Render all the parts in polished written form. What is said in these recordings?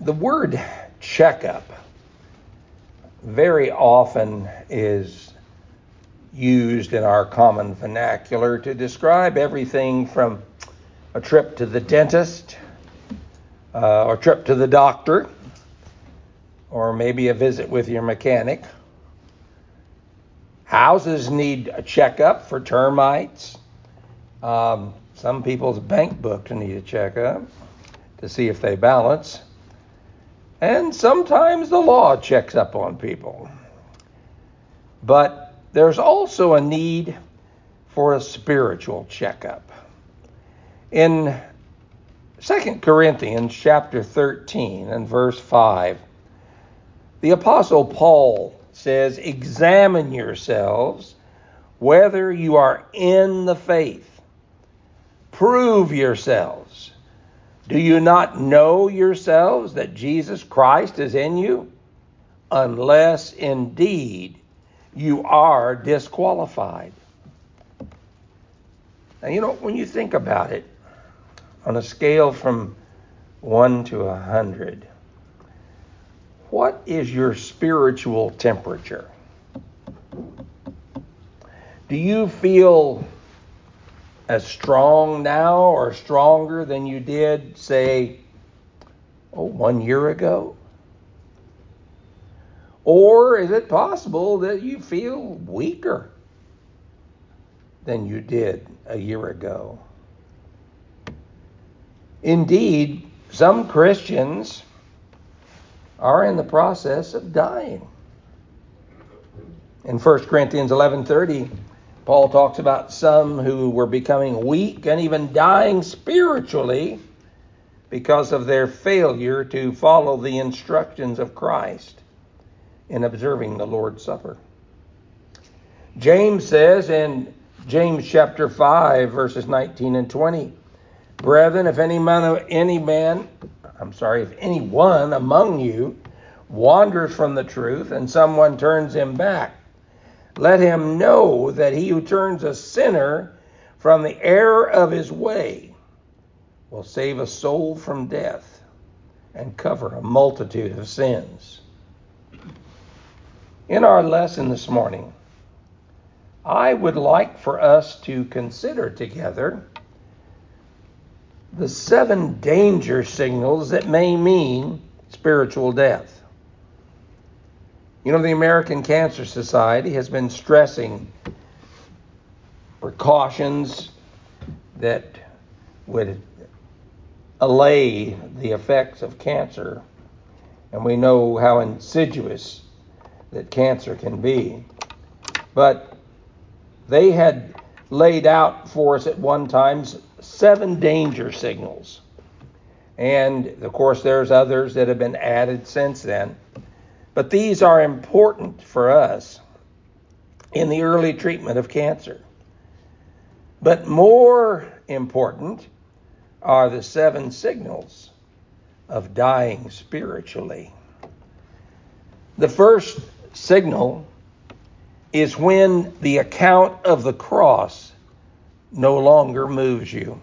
The word checkup very often is used in our common vernacular to describe everything from a trip to the dentist, or a trip to the doctor, or maybe a visit with your mechanic. Houses need a checkup for termites. Some people's bank books need a checkup to see if they balance. And sometimes the law checks up on people. But there's also a need for a spiritual checkup. In 2 Corinthians chapter 13 and verse 5, the Apostle Paul says, "Examine yourselves whether you are in the faith. Prove yourselves. Do you not know yourselves that Jesus Christ is in you? Unless indeed you are disqualified." Now, when you think about it, on a scale from 1 to 100, what is your spiritual temperature? Do you feel as strong now or stronger than you did, say, 1 year ago? Or is it possible that you feel weaker than you did a year ago? Indeed, some Christians are in the process of dying. In 1 Corinthians 11:30, Paul talks about some who were becoming weak and even dying spiritually because of their failure to follow the instructions of Christ in observing the Lord's Supper. James says in James chapter 5, verses 19 and 20, "Brethren, if anyone among you wanders from the truth and someone turns him back, let him know that he who turns a sinner from the error of his way will save a soul from death and cover a multitude of sins." In our lesson this morning, I would like for us to consider together the 7 danger signals that may mean spiritual death. The American Cancer Society has been stressing precautions that would allay the effects of cancer. And we know how insidious that cancer can be. But they had laid out for us at one time 7 danger signals. And of course, there's others that have been added since then. But these are important for us in the early treatment of cancer. But more important are the 7 signals of dying spiritually. The first signal is when the account of the cross no longer moves you.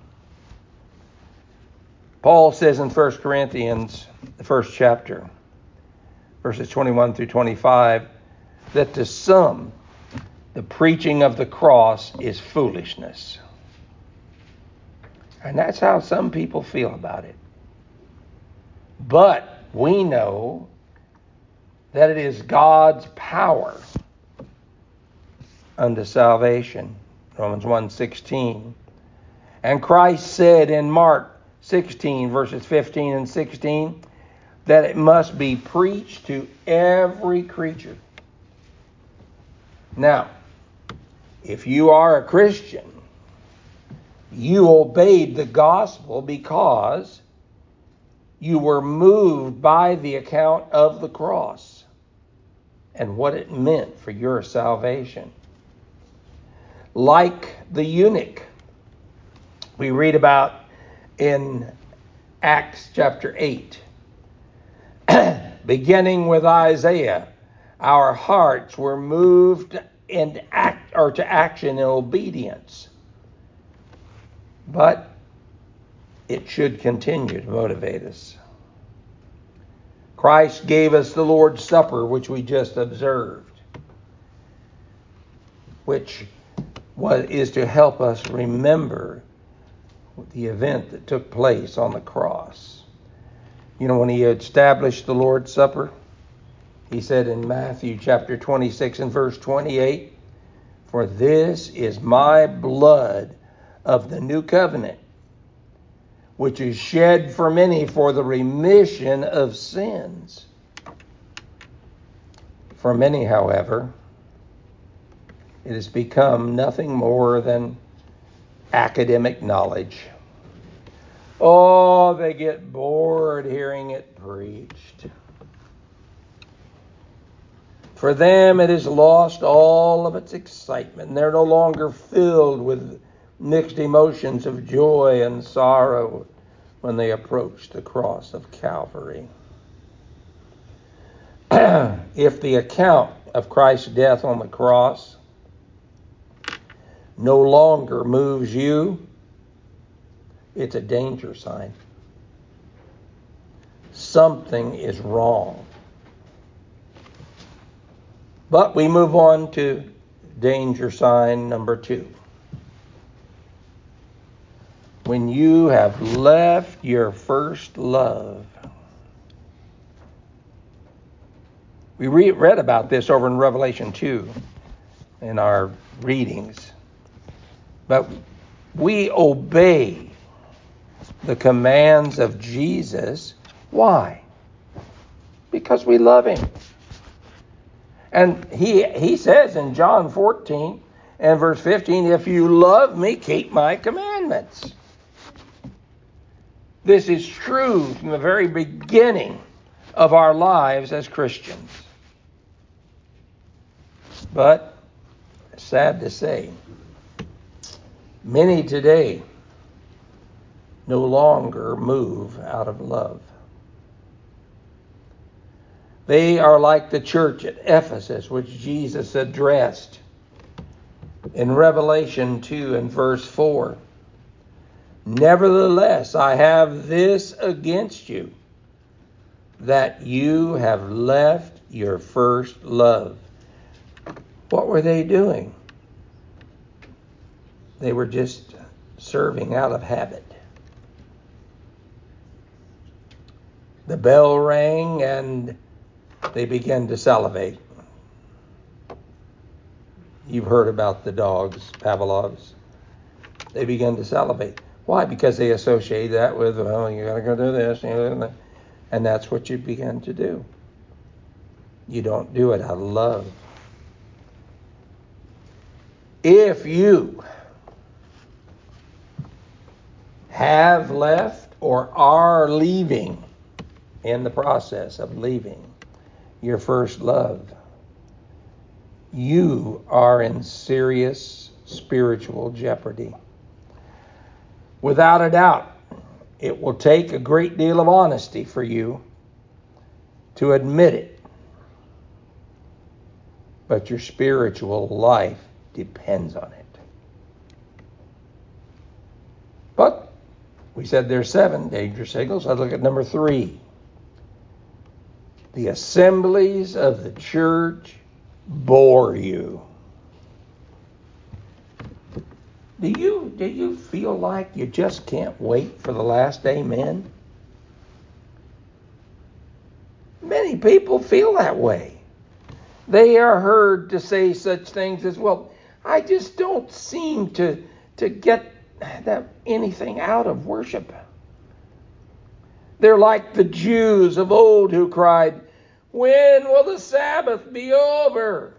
Paul says in 1 Corinthians, the first chapter, verses 21 through 25, that to some, the preaching of the cross is foolishness. And that's how some people feel about it. But we know that it is God's power unto salvation. Romans 1:16. And Christ said in Mark 16, verses 15 and 16, that it must be preached to every creature. Now, if you are a Christian, you obeyed the gospel because you were moved by the account of the cross and what it meant for your salvation. Like the eunuch we read about in Acts chapter 8, beginning with Isaiah, our hearts were moved to action and obedience. But it should continue to motivate us. Christ gave us the Lord's Supper, which we just observed, which is to help us remember the event that took place on the cross. You know, when he established the Lord's Supper, he said in Matthew chapter 26 and verse 28, "For this is my blood of the new covenant, which is shed for many for the remission of sins." For many, however, it has become nothing more than academic knowledge. Oh, they get bored hearing it preached. For them, it has lost all of its excitement, and they're no longer filled with mixed emotions of joy and sorrow when they approach the cross of Calvary. If the account of Christ's death on the cross no longer moves you, it's a danger sign. Something is wrong. But we move on to danger sign number 2. When you have left your first love. We read about this over in Revelation 2 in our readings. But we obey the commands of Jesus. Why? Because we love him. And he says in John 14 and verse 15, "If you love me, keep my commandments." This is true from the very beginning of our lives as Christians. But, sad to say, many today no longer move out of love. They are like the church at Ephesus, which Jesus addressed in Revelation 2 and verse 4. "Nevertheless, I have this against you, that you have left your first love." What were they doing? They were just serving out of habit. The bell rang and they began to salivate. You've heard about the dogs, Pavlov's. They began to salivate. Why? Because they associate that with, well, you got to go do this. And that's what you begin to do. You don't do it out of love. If you have left or are leaving, in the process of leaving your first love, you are in serious spiritual jeopardy. Without a doubt, it will take a great deal of honesty for you to admit it. But your spiritual life depends on it. But we said there's 7 danger signals. Let's look at number 3. The assemblies of the church bore you. Do you feel like you just can't wait for the last amen? Many people feel that way. They are heard to say such things as, well, I just don't seem to get anything out of worship. They're like the Jews of old who cried, "When will the Sabbath be over?"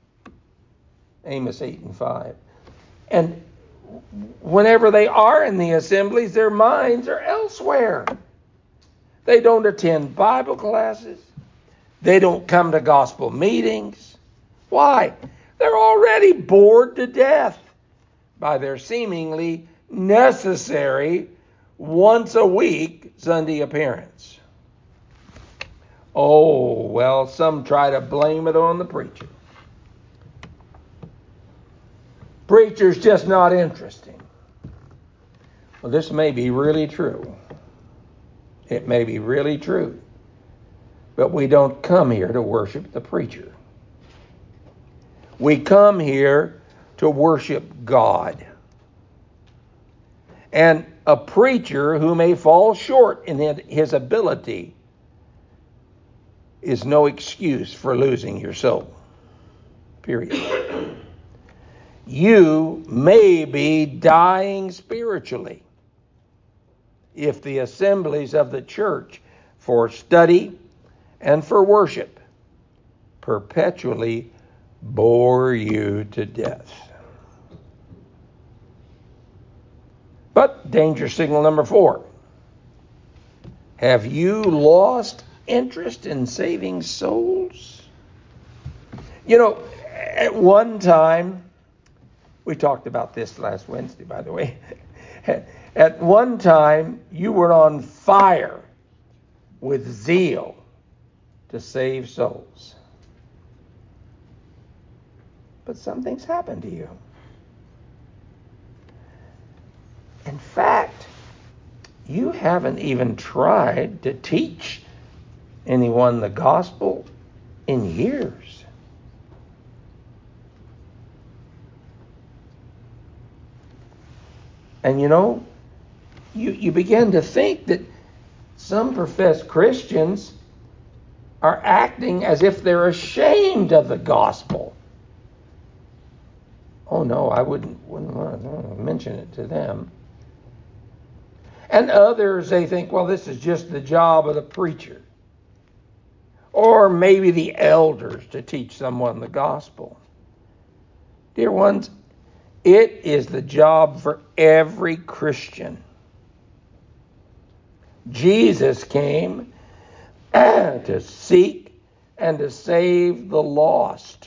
Amos 8 and 5. And whenever they are in the assemblies, their minds are elsewhere. They don't attend Bible classes. They don't come to gospel meetings. Why? They're already bored to death by their seemingly necessary once a week Sunday appearance. Oh, well, some try to blame it on the preacher. Preacher's just not interesting. Well, this may be really true. It may be really true. But we don't come here to worship the preacher. We come here to worship God. And a preacher who may fall short in his ability is no excuse for losing your soul. Period. You may be dying spiritually if the assemblies of the church for study and for worship perpetually bore you to death. But danger signal number 4. Have you lost interest in saving souls? You know, at one time, we talked about this last Wednesday, by the way. At one time, you were on fire with zeal to save souls. But something's happened to you. In fact, you haven't even tried to teach anyone the gospel in years. And you know, you begin to think that some professed Christians are acting as if they're ashamed of the gospel. Oh no, I wouldn't want to mention it to them. And others, they think, well, this is just the job of the preacher. Or maybe the elders to teach someone the gospel. Dear ones, it is the job for every Christian. Jesus came to seek and to save the lost.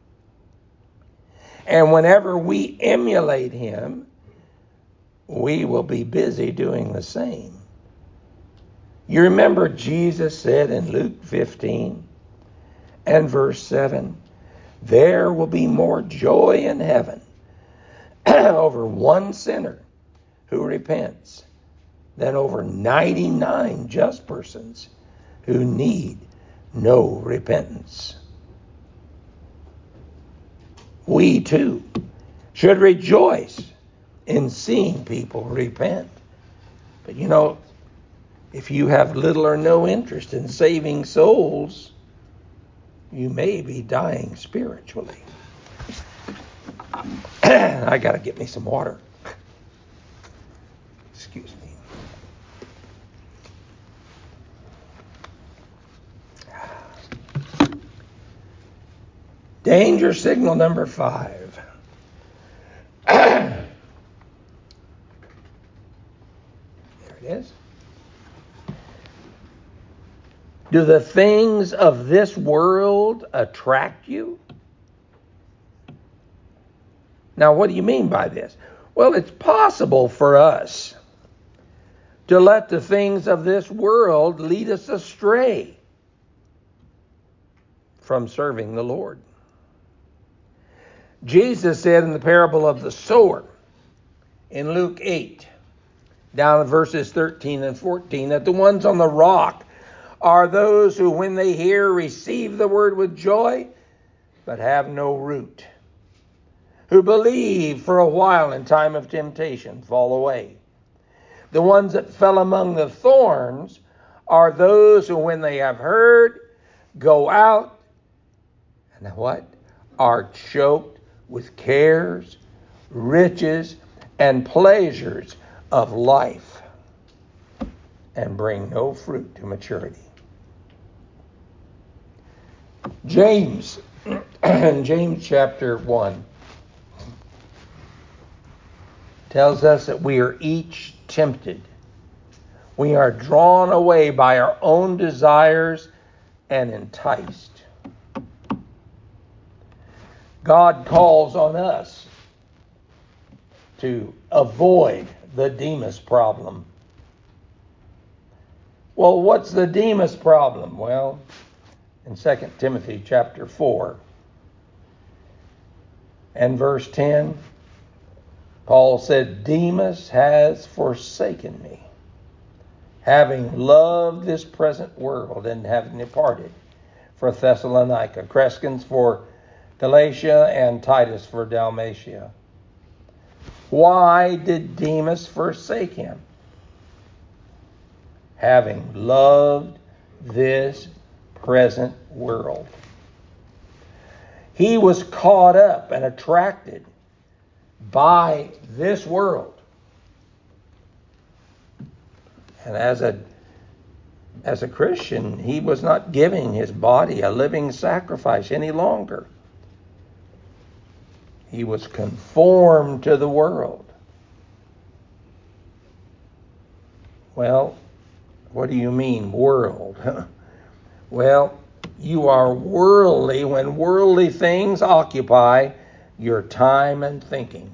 And whenever we emulate him, we will be busy doing the same. You remember Jesus said in Luke 15 and verse 7, there will be more joy in heaven over one sinner who repents than over 99 just persons who need no repentance. We too should rejoice in seeing people repent. But you know, if you have little or no interest in saving souls, you may be dying spiritually. I got to get me some water. Excuse me. Danger signal number 5. There it is. Do the things of this world attract you? Now, what do you mean by this? Well, it's possible for us to let the things of this world lead us astray from serving the Lord. Jesus said in the parable of the sower in Luke 8, down in verses 13 and 14, that the ones on the rock are those who, when they hear, receive the word with joy, but have no root, who believe for a while in time of temptation, fall away. The ones that fell among the thorns are those who, when they have heard, go out and what? Are choked with cares, riches, and pleasures of life, and bring no fruit to maturity. James, in James chapter 1, tells us that we are each tempted. We are drawn away by our own desires and enticed. God calls on us to avoid the Demas problem. Well, what's the Demas problem? Well, in 2 Timothy chapter 4 and verse 10, Paul said, Demas has forsaken me, having loved this present world and having departed for Thessalonica, Crescens for Galatia, and Titus for Dalmatia. Why did Demas forsake him? Having loved this present world. He was caught up and attracted by this world. And as a Christian, he was not giving his body a living sacrifice any longer. He was conformed to the world. Well, what do you mean, world? Well, you are worldly when worldly things occupy your time and thinking.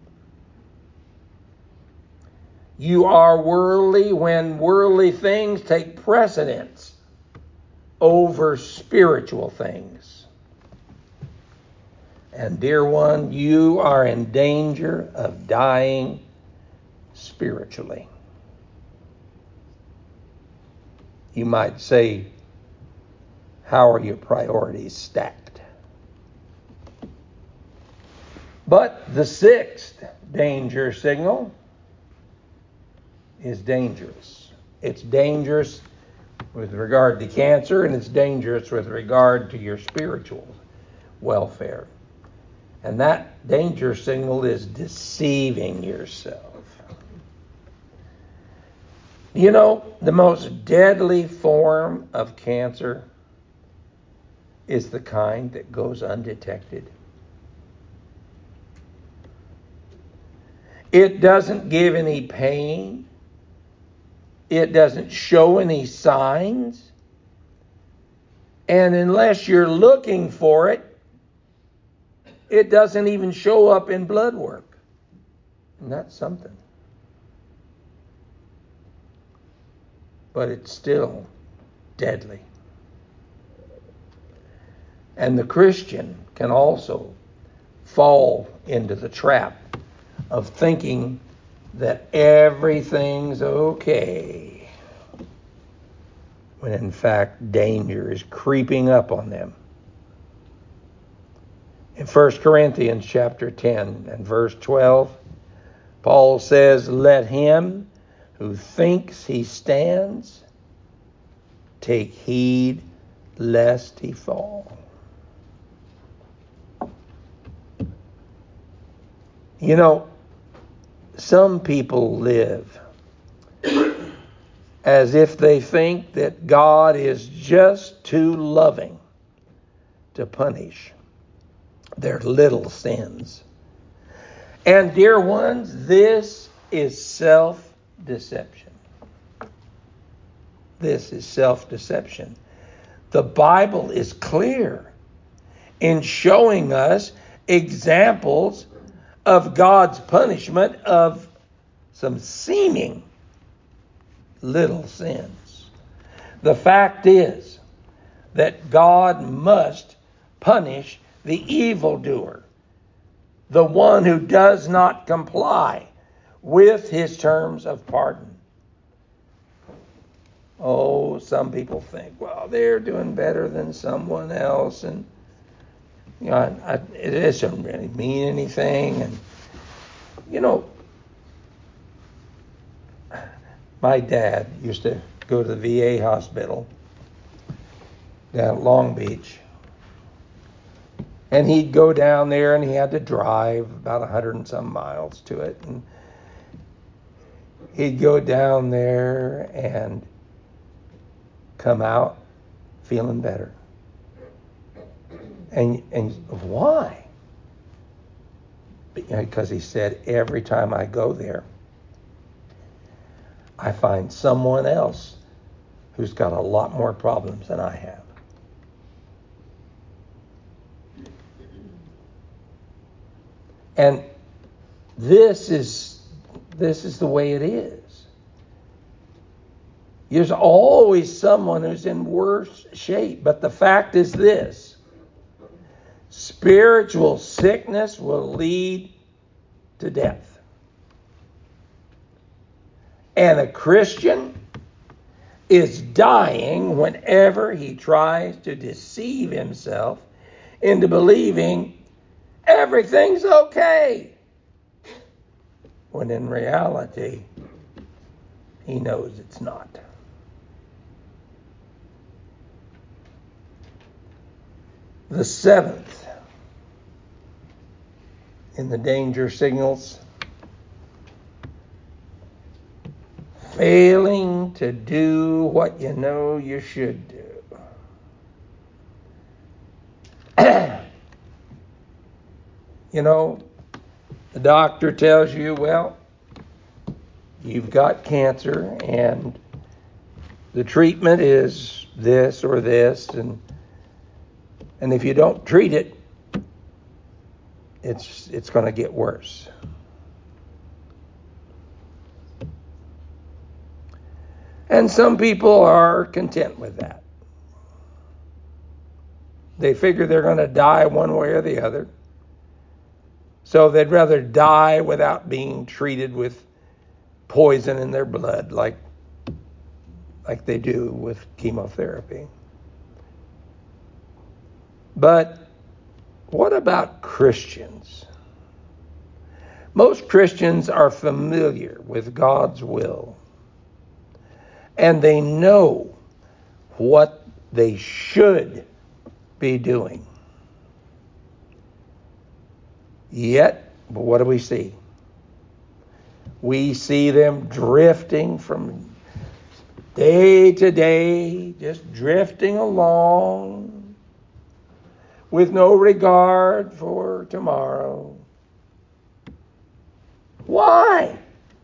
You are worldly when worldly things take precedence over spiritual things. And dear one, you are in danger of dying spiritually. You might say, how are your priorities stacked? But the sixth danger signal is dangerous. It's dangerous with regard to cancer, and it's dangerous with regard to your spiritual welfare. And that danger signal is deceiving yourself. You know, the most deadly form of cancer is the kind that goes undetected. It doesn't give any pain. It doesn't show any signs. And unless you're looking for it, it doesn't even show up in blood work. And that's something. But it's still deadly. And the Christian can also fall into the trap of thinking that everything's okay, when in fact danger is creeping up on them. In 1 Corinthians chapter 10 and verse 12, Paul says, "Let him who thinks he stands take heed lest he fall." You know, some people live as if they think that God is just too loving to punish their little sins. And dear ones, this is self-deception. This is self-deception. The Bible is clear in showing us examples of God's punishment of some seeming little sins. The fact is that God must punish the evildoer, the one who does not comply with his terms of pardon. Oh, some people think, well, they're doing better than someone else, and you know, it doesn't really mean anything. And you know, my dad used to go to the VA hospital down at Long Beach. And he'd go down there and he had to drive about 100 and some miles to it. And he'd go down there and come out feeling better. And why? Because he said, every time I go there, I find someone else who's got a lot more problems than I have. And this is the way it is. There's always someone who's in worse shape. But the fact is this: spiritual sickness will lead to death. And a Christian is dying whenever he tries to deceive himself into believing everything's okay, when in reality, he knows it's not. The seventh in the danger signals: failing to do what you know you should do. You know, the doctor tells you, well, you've got cancer and the treatment is this or this, and if you don't treat it, it's going to get worse. And some people are content with that. They figure they're going to die one way or the other. So they'd rather die without being treated with poison in their blood like they do with chemotherapy. But what about Christians? Most Christians are familiar with God's will, and they know what they should be doing. Yet, what do we see? We see them drifting from day to day, just drifting along with no regard for tomorrow. Why?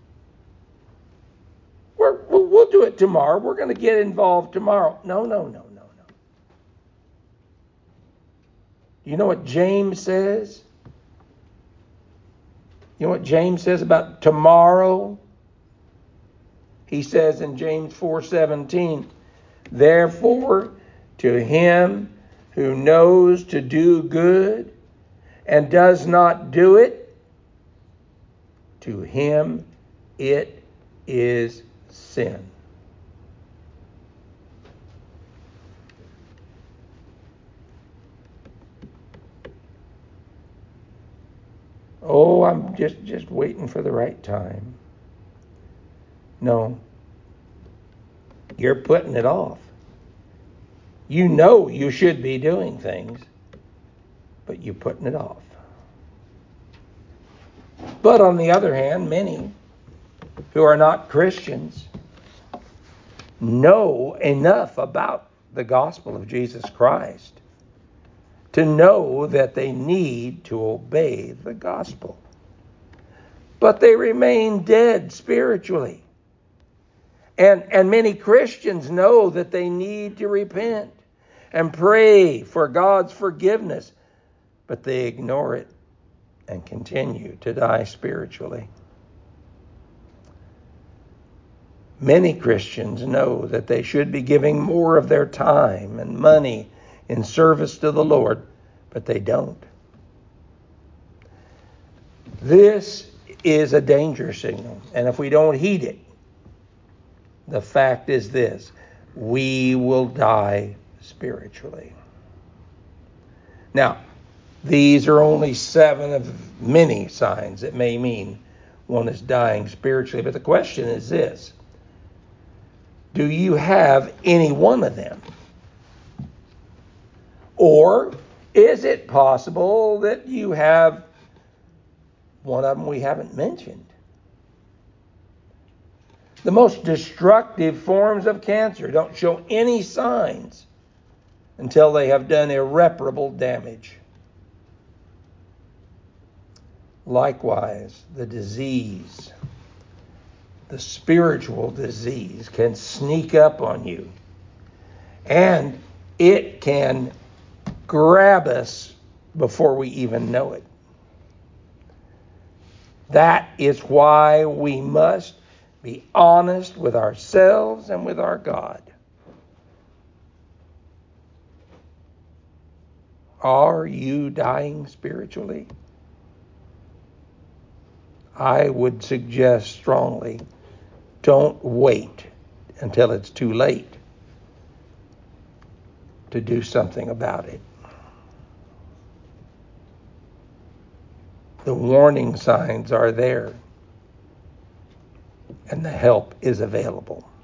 We'll do it tomorrow. We're going to get involved tomorrow. No. You know what James says? You know what James says about tomorrow? He says in James 4:17, therefore, to him who knows to do good and does not do it, to him it is sin. Oh, I'm just waiting for the right time. No. You're putting it off. You know you should be doing things, but you're putting it off. But on the other hand, many who are not Christians know enough about the gospel of Jesus Christ to know that they need to obey the gospel. But they remain dead spiritually. And many Christians know that they need to repent and pray for God's forgiveness, but they ignore it and continue to die spiritually. Many Christians know that they should be giving more of their time and money in service to the Lord, but they don't. This is a danger signal, and if we don't heed it, the fact is this: we will die spiritually. Now, these are only 7 of many signs that may mean one is dying spiritually, but the question is this: do you have any one of them? Or is it possible that you have one of them we haven't mentioned? The most destructive forms of cancer don't show any signs until they have done irreparable damage. Likewise, the disease, the spiritual disease, can sneak up on you, and it can grab us before we even know it. That is why we must be honest with ourselves and with our God. Are you dying spiritually? I would suggest strongly, don't wait until it's too late to do something about it. The warning signs are there, and the help is available.